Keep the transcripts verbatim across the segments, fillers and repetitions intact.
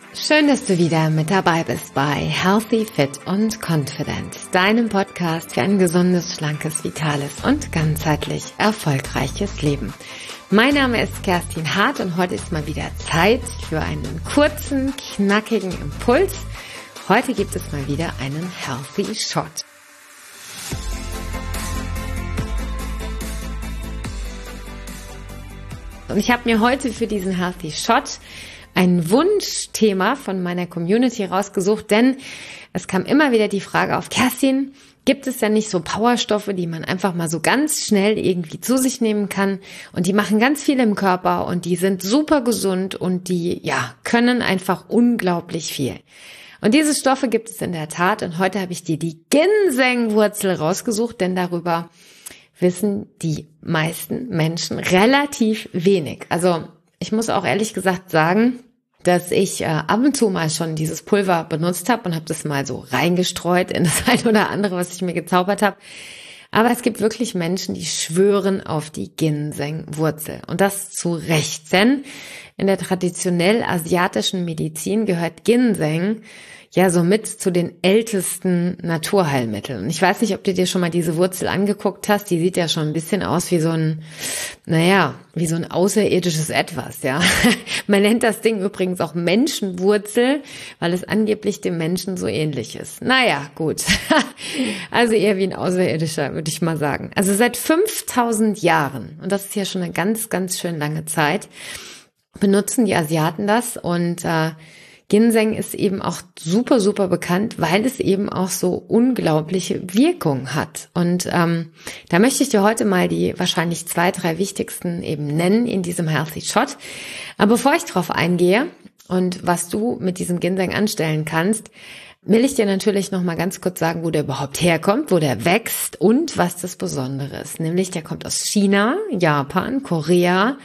Schön, dass du wieder mit dabei bist bei Healthy, Fit und Confident, deinem Podcast für ein gesundes, schlankes, vitales und ganzheitlich erfolgreiches Leben. Mein Name ist Kerstin Hart und heute ist mal wieder Zeit für einen kurzen, knackigen Impuls. Heute gibt es mal wieder einen Healthy Shot. Und ich habe mir heute für diesen Healthy Shot ein Wunschthema von meiner Community rausgesucht, denn es kam immer wieder die Frage auf: Kerstin, gibt es denn nicht so Powerstoffe, die man einfach mal so ganz schnell irgendwie zu sich nehmen kann und die machen ganz viel im Körper und die sind super gesund und die, ja, können einfach unglaublich viel. Und diese Stoffe gibt es in der Tat und heute habe ich dir die Ginseng-Wurzel rausgesucht, denn darüber wissen die meisten Menschen relativ wenig. Also ich muss auch ehrlich gesagt sagen, dass ich äh, ab und zu mal schon dieses Pulver benutzt habe und habe das mal so reingestreut in das ein oder andere, was ich mir gezaubert habe. Aber es gibt wirklich Menschen, die schwören auf die Ginseng-Wurzel. Und das zu Recht, denn in der traditionell asiatischen Medizin gehört Ginseng ja somit zu den ältesten Naturheilmitteln. Und ich weiß nicht, ob du dir schon mal diese Wurzel angeguckt hast. Die sieht ja schon ein bisschen aus wie so ein, naja, wie so ein außerirdisches Etwas, ja. Man nennt das Ding übrigens auch Menschenwurzel, weil es angeblich dem Menschen so ähnlich ist. Naja, gut. Also eher wie ein Außerirdischer, würde ich mal sagen. Also seit fünftausend Jahren, und das ist ja schon eine ganz, ganz schön lange Zeit, benutzen die Asiaten das und äh, Ginseng ist eben auch super, super bekannt, weil es eben auch so unglaubliche Wirkung hat. Und ähm, da möchte ich dir heute mal die wahrscheinlich zwei, drei wichtigsten eben nennen in diesem Healthy Shot. Aber bevor ich drauf eingehe und was du mit diesem Ginseng anstellen kannst, will ich dir natürlich noch mal ganz kurz sagen, wo der überhaupt herkommt, wo der wächst und was das Besondere ist. Nämlich, der kommt aus China, Japan, Korea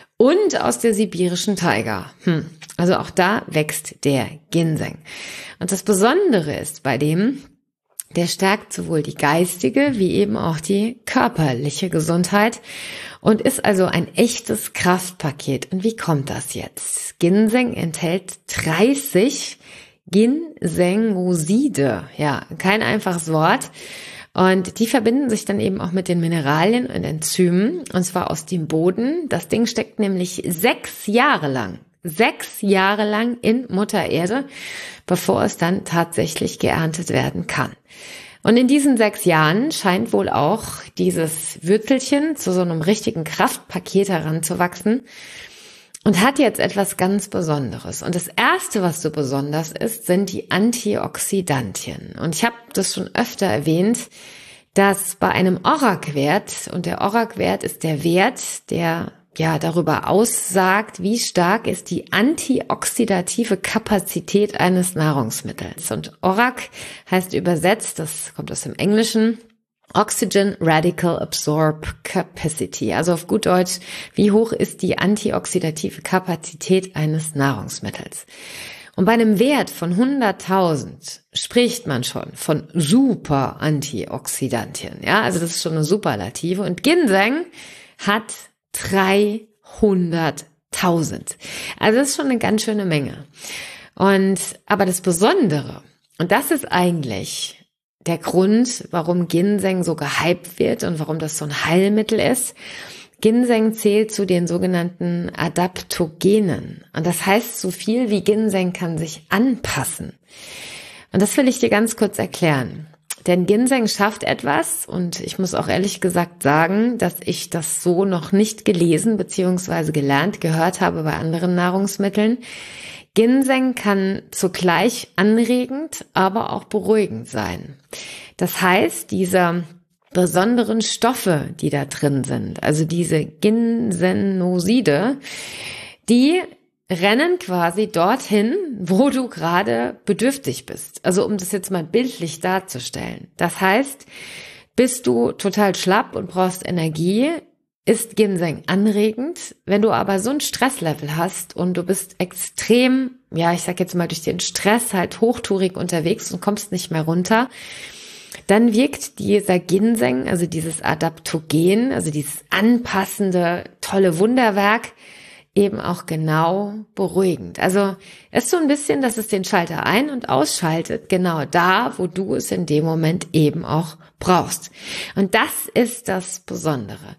und aus der sibirischen Taiga. Hm. Also auch da wächst der Ginseng. Und das Besondere ist bei dem, der stärkt sowohl die geistige wie eben auch die körperliche Gesundheit und ist also ein echtes Kraftpaket. Und wie kommt das jetzt? Ginseng enthält dreißig Ginsengoside. Ja, kein einfaches Wort. Und die verbinden sich dann eben auch mit den Mineralien und Enzymen, und zwar aus dem Boden. Das Ding steckt nämlich sechs Jahre lang, sechs Jahre lang in Mutter Erde, bevor es dann tatsächlich geerntet werden kann. Und in diesen sechs Jahren scheint wohl auch dieses Würzelchen zu so einem richtigen Kraftpaket heranzuwachsen und hat jetzt etwas ganz Besonderes. Und das Erste, was so besonders ist, sind die Antioxidantien. Und ich habe das schon öfter erwähnt, dass bei einem O R A C-Wert, und der O R A C-Wert ist der Wert, der ja darüber aussagt, wie stark ist die antioxidative Kapazität eines Nahrungsmittels. Und O R A C heißt übersetzt, das kommt aus dem Englischen, Oxygen Radical Absorb Capacity. Also auf gut Deutsch, wie hoch ist die antioxidative Kapazität eines Nahrungsmittels? Und bei einem Wert von hunderttausend spricht man schon von super Antioxidantien. Ja, also das ist schon eine Superlative. Und Ginseng hat dreihunderttausend. Also das ist schon eine ganz schöne Menge. Und, aber das Besondere, und das ist eigentlich der Grund, warum Ginseng so gehypt wird und warum das so ein Heilmittel ist: Ginseng zählt zu den sogenannten Adaptogenen. Und das heißt so viel wie Ginseng kann sich anpassen. Und das will ich dir ganz kurz erklären. Denn Ginseng schafft etwas, und ich muss auch ehrlich gesagt sagen, dass ich das so noch nicht gelesen bzw. gelernt, gehört habe bei anderen Nahrungsmitteln. Ginseng kann zugleich anregend, aber auch beruhigend sein. Das heißt, diese besonderen Stoffe, die da drin sind, also diese Ginsenoside, die rennen quasi dorthin, wo du gerade bedürftig bist. Also um das jetzt mal bildlich darzustellen. Das heißt, bist du total schlapp und brauchst Energie, ist Ginseng anregend. Wenn du aber so ein Stresslevel hast und du bist extrem, ja, ich sag jetzt mal durch den Stress halt hochtourig unterwegs und kommst nicht mehr runter, dann wirkt dieser Ginseng, also dieses Adaptogen, also dieses anpassende, tolle Wunderwerk, eben auch genau beruhigend. Also es ist so ein bisschen, dass es den Schalter ein- und ausschaltet, genau da, wo du es in dem Moment eben auch brauchst. Und das ist das Besondere.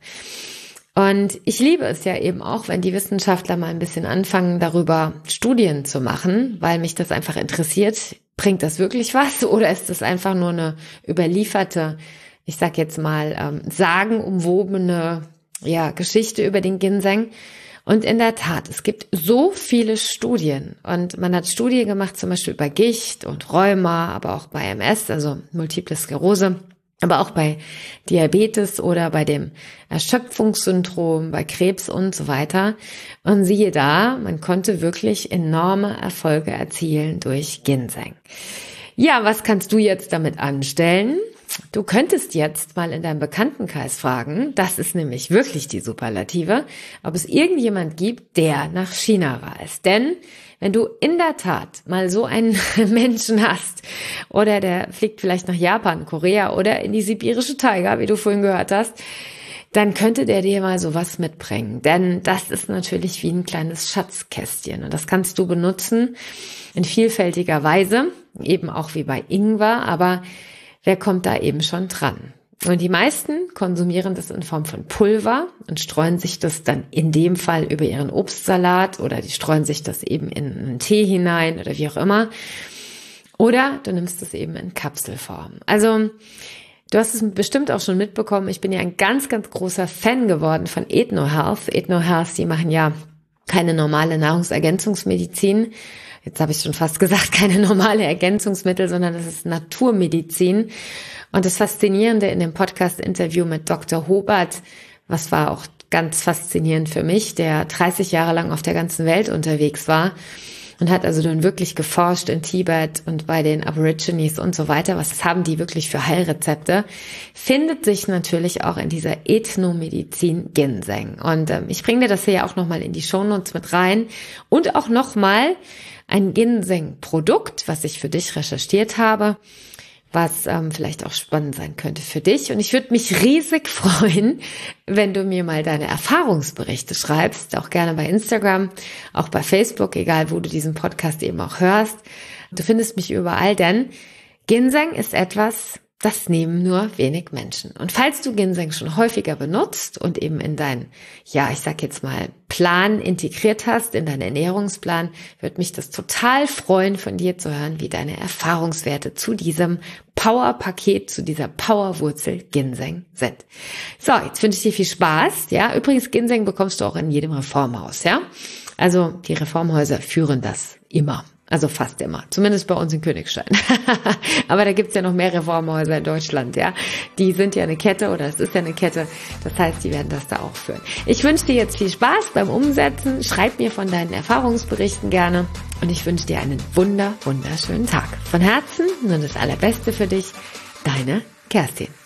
Und ich liebe es ja eben auch, wenn die Wissenschaftler mal ein bisschen anfangen, darüber Studien zu machen, weil mich das einfach interessiert. Bringt das wirklich was oder ist das einfach nur eine überlieferte, ich sag jetzt mal, ähm, sagenumwobene ja, Geschichte über den Ginseng? Und in der Tat, es gibt so viele Studien und man hat Studien gemacht, zum Beispiel über Gicht und Rheuma, aber auch bei M S, also Multiple Sklerose, aber auch bei Diabetes oder bei dem Erschöpfungssyndrom, bei Krebs und so weiter. Und siehe da, man konnte wirklich enorme Erfolge erzielen durch Ginseng. Ja, was kannst du jetzt damit anstellen? Du könntest jetzt mal in deinem Bekanntenkreis fragen, das ist nämlich wirklich die Superlative, ob es irgendjemand gibt, der nach China reist. Denn wenn du in der Tat mal so einen Menschen hast oder der fliegt vielleicht nach Japan, Korea oder in die sibirische Taiga, wie du vorhin gehört hast, dann könnte der dir mal sowas mitbringen. Denn das ist natürlich wie ein kleines Schatzkästchen und das kannst du benutzen in vielfältiger Weise, eben auch wie bei Ingwer, aber wer kommt da eben schon dran? Und die meisten konsumieren das in Form von Pulver und streuen sich das dann in dem Fall über ihren Obstsalat oder die streuen sich das eben in einen Tee hinein oder wie auch immer. Oder du nimmst es eben in Kapselform. Also du hast es bestimmt auch schon mitbekommen, ich bin ja ein ganz, ganz großer Fan geworden von EthnoHealth. EthnoHealth, die machen ja keine normale Nahrungsergänzungsmedizin. Jetzt habe ich schon fast gesagt, keine normale Ergänzungsmittel, sondern das ist Naturmedizin. Und das Faszinierende in dem Podcast-Interview mit Doktor Hobart, was war auch ganz faszinierend für mich, der dreißig Jahre lang auf der ganzen Welt unterwegs war und hat also dann wirklich geforscht in Tibet und bei den Aborigines und so weiter. Was haben die wirklich für Heilrezepte? Findet sich natürlich auch in dieser Ethnomedizin Ginseng. Und ähm, ich bringe dir das hier auch nochmal in die Shownotes mit rein und auch nochmal ein Ginseng-Produkt, was ich für dich recherchiert habe, was ähm, vielleicht auch spannend sein könnte für dich. Und ich würde mich riesig freuen, wenn du mir mal deine Erfahrungsberichte schreibst, auch gerne bei Instagram, auch bei Facebook, egal wo du diesen Podcast eben auch hörst. Du findest mich überall, denn Ginseng ist etwas, das nehmen nur wenig Menschen. Und falls du Ginseng schon häufiger benutzt und eben in deinen, ja, ich sag jetzt mal, Plan integriert hast, in deinen Ernährungsplan, würde mich das total freuen, von dir zu hören, wie deine Erfahrungswerte zu diesem Power-Paket, zu dieser Powerwurzel Ginseng sind. So, jetzt wünsche ich dir viel Spaß, ja. Übrigens, Ginseng bekommst du auch in jedem Reformhaus, ja. Also, die Reformhäuser führen das immer. Also fast immer, zumindest bei uns in Königstein. Aber da gibt's ja noch mehr Reformhäuser in Deutschland, ja. Die sind ja eine Kette oder es ist ja eine Kette. Das heißt, die werden das da auch führen. Ich wünsche dir jetzt viel Spaß beim Umsetzen. Schreib mir von deinen Erfahrungsberichten gerne. Und ich wünsche dir einen wunder, wunderschönen Tag. Von Herzen nur das Allerbeste für dich. Deine Kerstin.